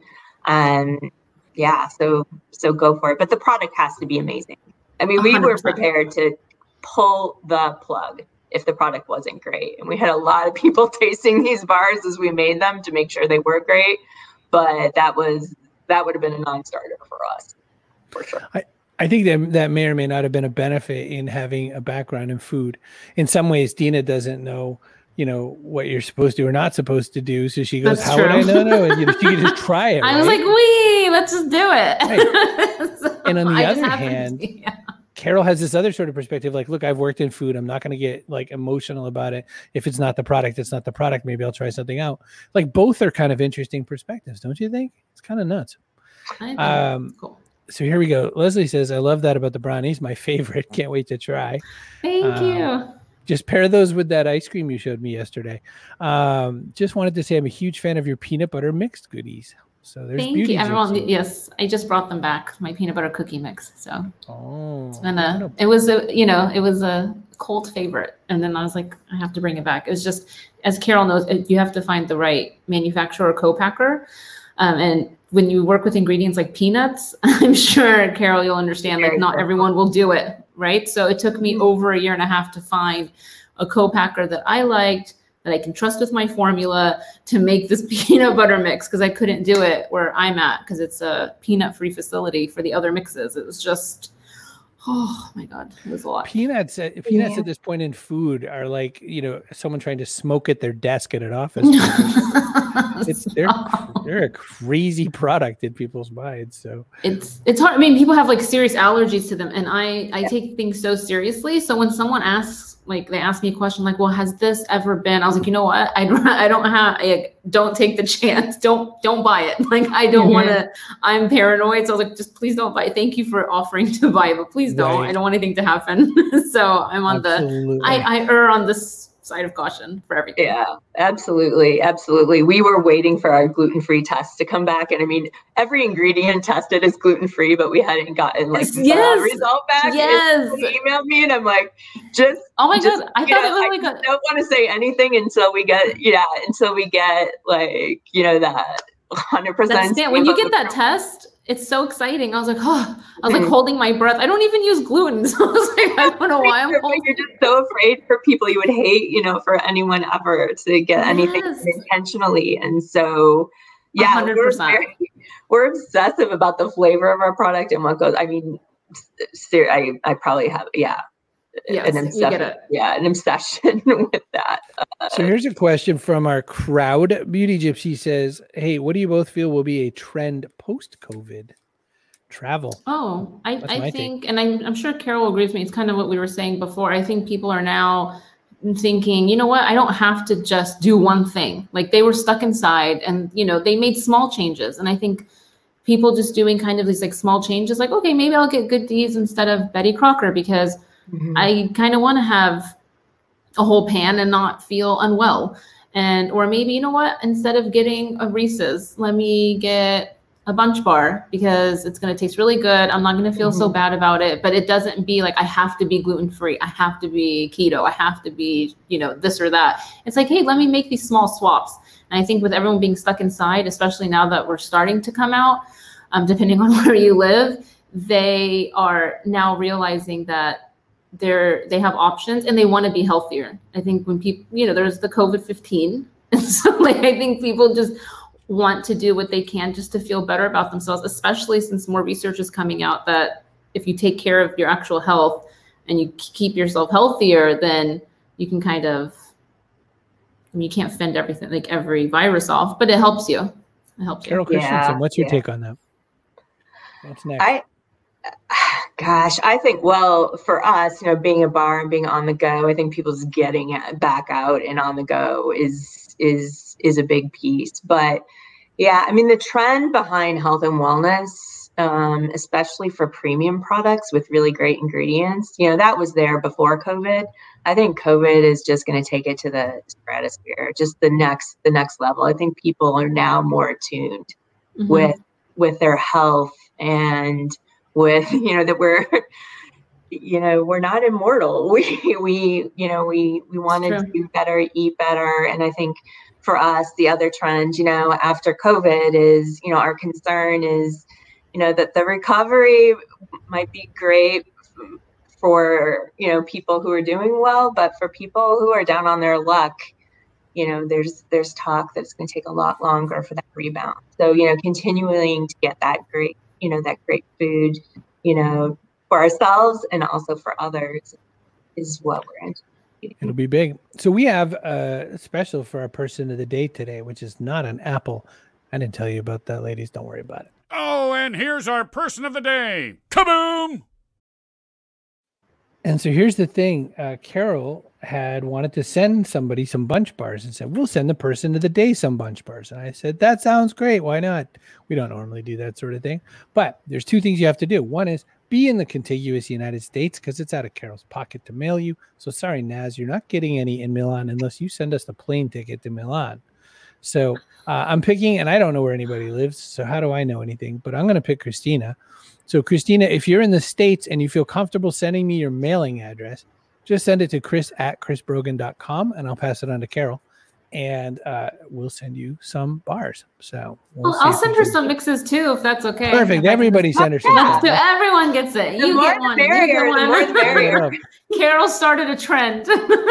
S3: yeah, so go for it. But the product has to be amazing. I mean, we 100%. Were prepared to pull the plug if the product wasn't great. And we had a lot of people tasting these bars as we made them to make sure they were great. But that would have been a non-starter for us, for sure.
S1: I think that may or may not have been a benefit in having a background in food. In some ways, Dina doesn't know, what you're supposed to or not supposed to do. So she goes,
S4: That's
S1: how
S4: true.
S1: would I know? And, she could just try it.
S4: I was like, let's just do it.
S1: Right. So and on the other hand, Carol has this other sort of perspective. Like, look, I've worked in food. I'm not going to get like emotional about it. If it's not the product, it's not the product. Maybe I'll try something out. Like both are kind of interesting perspectives. Don't you think? It's kind of nuts.
S4: I think cool.
S1: So here we go. Leslie says, I love that about the brownies. My favorite. Can't wait to try.
S4: Thank you.
S1: Just pair those with that ice cream you showed me yesterday. Just wanted to say I'm a huge fan of your peanut butter mixed goodies. So there's
S4: Thank you, everyone. Yes, I just brought them back. My peanut butter cookie mix. So it's been it was a cult favorite. And then I was like, I have to bring it back. It was just, as Carol knows, you have to find the right manufacturer or co-packer. And when you work with ingredients like peanuts, I'm sure, Carol, you'll understand, like not everyone will do it, right? So it took me over 1.5 years to find a co-packer that I liked, that I can trust with my formula to make this peanut butter mix, because I couldn't do it where I'm at because it's a peanut-free facility for the other mixes. It was just, oh my God, it was a lot.
S1: Peanuts at this point in food are like, someone trying to smoke at their desk at an office. They're a crazy product in people's minds. So
S4: it's hard. I mean, people have like serious allergies to them, and I take things so seriously. So when someone they ask me a question like, well, has this ever been? I was like, you know what? Don't take the chance. Don't buy it. Like, I don't want to, I'm paranoid. So I was like, just please don't buy it. Thank you for offering to buy it, but please don't. Right. I don't want anything to happen. So I'm on I err on this side of caution for everything.
S3: Yeah, absolutely. Absolutely. We were waiting for our gluten-free test to come back. And I mean, every ingredient tested is gluten-free, but we hadn't gotten the result back.
S4: Yes.
S3: And he emailed me and I'm like, oh my God.
S4: I thought it was like
S3: I don't want to say anything until we get like, that 100%.
S4: When you get that test, it's so exciting. I was like, holding my breath. I don't even use gluten. So I was like, I don't know why I'm holding.
S3: You're just so afraid for people you would hate, for anyone ever to get anything intentionally. And so, Yeah,
S4: 100%.
S3: We're obsessive about the flavor of our product and what goes. I mean, I probably have,
S4: yes, we get it.
S3: Yeah, an obsession with that.
S1: So here's a question from our crowd. Beauty Gypsy says, "Hey, what do you both feel will be a trend post-COVID? Travel."
S4: Oh, I think, and I'm sure Carol agrees with me. It's kind of what we were saying before. I think people are now thinking, you know what, I don't have to just do one thing. Like they were stuck inside and, they made small changes. And I think people just doing kind of these like small changes, like, okay, maybe I'll get Good Deeds instead of Betty Crocker because I kind of want to have a whole pan and not feel unwell. Or maybe, you know what, instead of getting a Reese's, let me get a Bunch Bar because it's going to taste really good. I'm not going to feel so bad about it, but it doesn't be like I have to be gluten-free. I have to be keto. I have to be, this or that. It's like, hey, let me make these small swaps. And I think with everyone being stuck inside, especially now that we're starting to come out, depending on where you live, they are now realizing that they have options and they want to be healthier. I think when people, there's the COVID-15. And so I think people just want to do what they can just to feel better about themselves, especially since more research is coming out that if you take care of your actual health and you keep yourself healthier, then you can kind of, you can't fend everything, like every virus off, but it helps you. It helps you.
S1: Carol Christensen, what's your take on that? What's next?
S3: I think, well, for us, being a bar and being on the go, I think people's getting back out and on the go is a big piece. But yeah, I mean, the trend behind health and wellness, especially for premium products with really great ingredients, that was there before COVID. I think COVID is just going to take it to the stratosphere, just the next level. I think people are now more attuned with their health and with, that we're not immortal. We want to do better, eat better. And I think for us, the other trend, after COVID is, our concern is, that the recovery might be great for, people who are doing well, but for people who are down on their luck, there's talk that it's going to take a lot longer for that rebound. So, continuing to get that great, that great food, for ourselves and also for others is what we're into.
S1: It'll be big. So we have a special for our person of the day today, which is not an apple. I didn't tell you about that, ladies. Don't worry about it.
S2: Oh, and here's our person of the day. Kaboom!
S1: And so here's the thing. Carol had wanted to send somebody some Bunch Bars and said, we'll send the person of the day some Bunch Bars. And I said, that sounds great. Why not? We don't normally do that sort of thing. But there's two things you have to do. One is be in the contiguous United States because it's out of Carol's pocket to mail you. So sorry, Naz, you're not getting any in Milan unless you send us the plane ticket to Milan. So I'm picking, and I don't know where anybody lives. So how do I know anything? But I'm going to pick Christina. So Christina, if you're in the States and you feel comfortable sending me your mailing address, just send it to chris@chrisbrogan.com and I'll pass it on to Carol. And we'll send you some bars. So
S4: I'll send her some mixes too, if that's okay.
S1: Perfect. Everybody send her some.
S4: So everyone gets it.
S3: You get one. The more the merrier.
S4: Carol started a trend.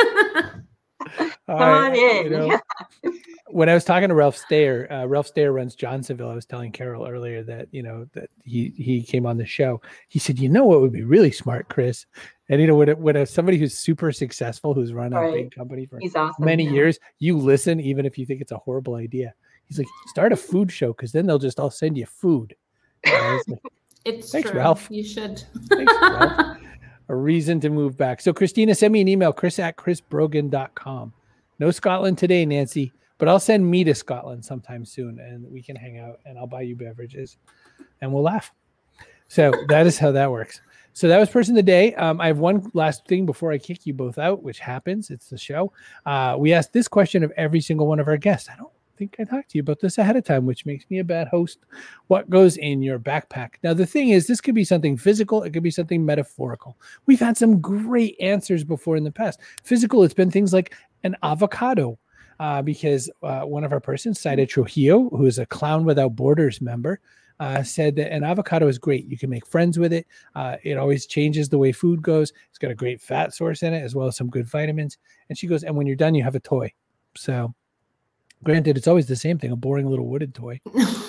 S3: Come on in.
S1: When I was talking to Ralph Stayer, Ralph Stayer runs Johnsonville. I was telling Carol earlier that, that he came on the show. He said, what would be really smart, Chris? And when somebody who's super successful, who's run a big company for many years, you listen, even if you think it's a horrible idea. He's like, start a food show because then they'll just all send you food. Like,
S4: it's
S1: thanks,
S4: true.
S1: Ralph.
S4: You should.
S1: Thanks, Ralph. A reason to move back. So Christina, send me an email, chris@chrisbrogan.com. No Scotland today, Nancy, but I'll send me to Scotland sometime soon and we can hang out and I'll buy you beverages and we'll laugh. So that is how that works. So that was person of the day. I have one last thing before I kick you both out, which happens. It's the show. We asked this question of every single one of our guests. I don't think I talked to you about this ahead of time, which makes me a bad host. What goes in your backpack? Now, the thing is, this could be something physical. It could be something metaphorical. We've had some great answers before in the past. Physical, it's been things like an avocado, because one of our persons, Saida Trujillo, who is a Clown Without Borders member, said that an avocado is great. You can make friends with it. It always changes the way food goes. It's got a great fat source in it, as well as some good vitamins. And she goes, and when you're done, you have a toy. So Granted, it's always the same thing, a boring little wooden toy.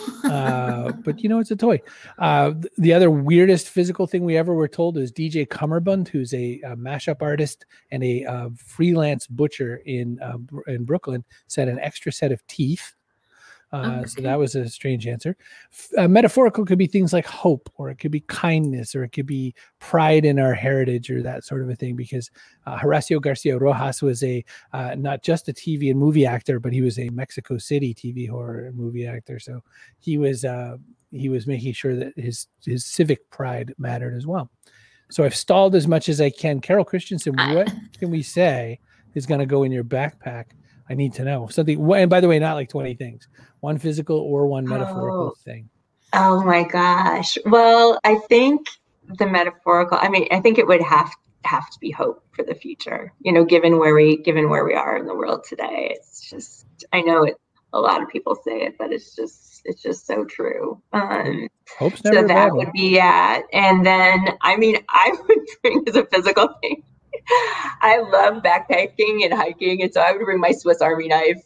S1: But it's a toy. The other weirdest physical thing we ever were told is DJ Cummerbund, who's a mashup artist and a freelance butcher in Brooklyn, said an extra set of teeth. So that was a strange answer. Metaphorical could be things like hope, or it could be kindness, or it could be pride in our heritage, or that sort of a thing. Because Horacio Garcia Rojas was not just a TV and movie actor, but he was a Mexico City TV horror and movie actor. So he was making sure that his civic pride mattered as well. So I've stalled as much as I can. Carol Christensen, what can we say is going to go in your backpack? I need to know something. And by the way, not like 20 things, one physical or one metaphorical thing.
S3: Oh my gosh. Well, I think the metaphorical, I think it would have to be hope for the future, given where we are in the world today. It's just, I know a lot of people say it, but it's just so true.
S1: Hope's never
S3: so that would be and then, I would bring as a physical thing. I love backpacking and hiking, and so I would bring my Swiss Army knife.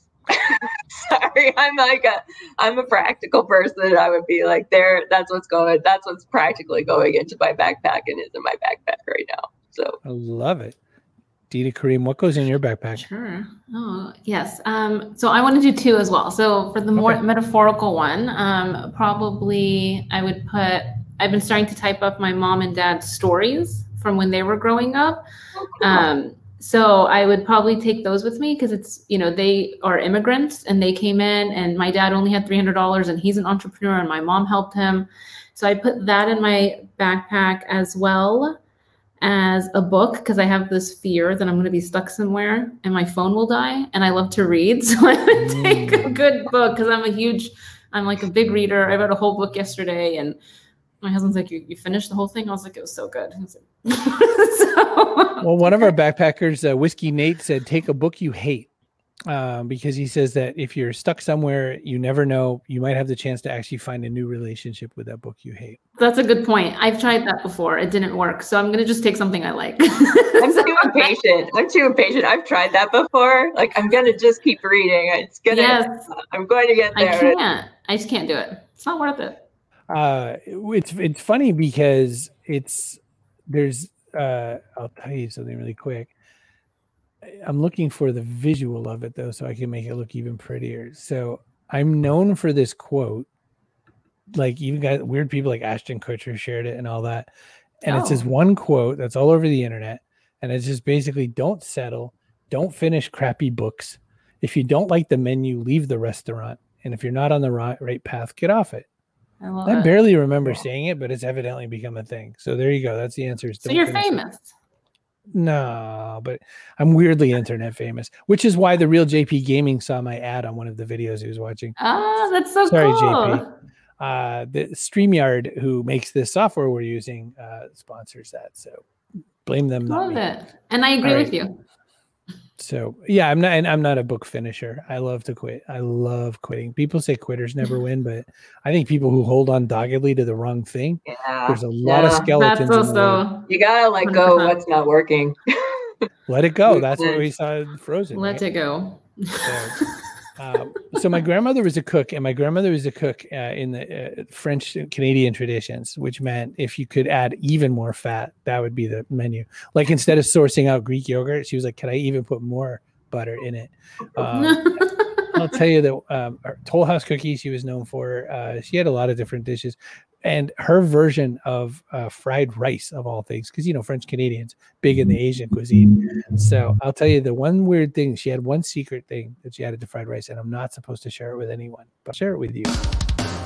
S3: Sorry, I'm a practical person. I would be like, that's what's practically going into my backpack and is in my backpack right now. So
S1: I love it. Dita, Kareem, what goes in your backpack?
S4: Sure. Oh, yes. So I want to do two as well. So for the more metaphorical one, probably I've been starting to type up my mom and dad's stories from when they were growing up.
S3: Oh, cool.
S4: So I would probably take those with me because it's, they are immigrants and they came in, and my dad only had $300 and he's an entrepreneur and my mom helped him. So I put that in my backpack as well as a book, because I have this fear that I'm going to be stuck somewhere and my phone will die, and I love to read. So I would take a good book because I'm like a big reader. I read a whole book yesterday, and my husband's like, you finished the whole thing? I was like, it was so good.
S1: Well, one of our backpackers, Whiskey Nate, said, take a book you hate, because he says that if you're stuck somewhere, you never know, you might have the chance to actually find a new relationship with that book you hate.
S4: That's a good point. I've tried that before. It didn't work. So I'm going to just take something I like.
S3: I'm too impatient. I've tried that before. Like, I'm going to just keep reading. I'm going to get there.
S4: I just can't do it. It's not worth it.
S1: It's funny because I'll tell you something really quick. I'm looking for the visual of it though, so I can make it look even prettier. So I'm known for this quote, like even got weird people like Ashton Kutcher shared it and all that. And it's this one quote that's all over the internet. And it's just basically, don't settle, don't finish crappy books. If you don't like the menu, leave the restaurant. And if you're not on the right path, get off it. I barely remember saying it, but it's evidently become a thing. So there you go. That's the answer.
S4: So you're famous.
S1: No, but I'm weirdly internet famous, which is why the real JP Gaming saw my ad on one of the videos he was watching.
S4: Oh, that's so
S1: Sorry,
S4: cool.
S1: JP. The StreamYard, who makes this software we're using, sponsors that. So blame them.
S4: Love it. And I agree with you.
S1: So yeah, I'm not a book finisher. I love to quit. I love quitting. People say quitters never win, but I think people who hold on doggedly to the wrong thing, there's a lot of skeletons.
S4: That's also,
S3: you gotta let go of what's not working.
S1: Let it go. That's what we saw in Frozen.
S4: Let it go.
S1: So my grandmother was a cook, and my grandmother was a cook in the French Canadian traditions, which meant if you could add even more fat, that would be the menu. Like instead of sourcing out Greek yogurt, she was like, "Can I even put more butter in it?" I'll tell you that Toll House cookies she was known for. She had a lot of different dishes. And her version of fried rice, of all things, because, French Canadians, big in the Asian cuisine. So I'll tell you the one weird thing, she had one secret thing that she added to fried rice, and I'm not supposed to share it with anyone, but I'll share it with you.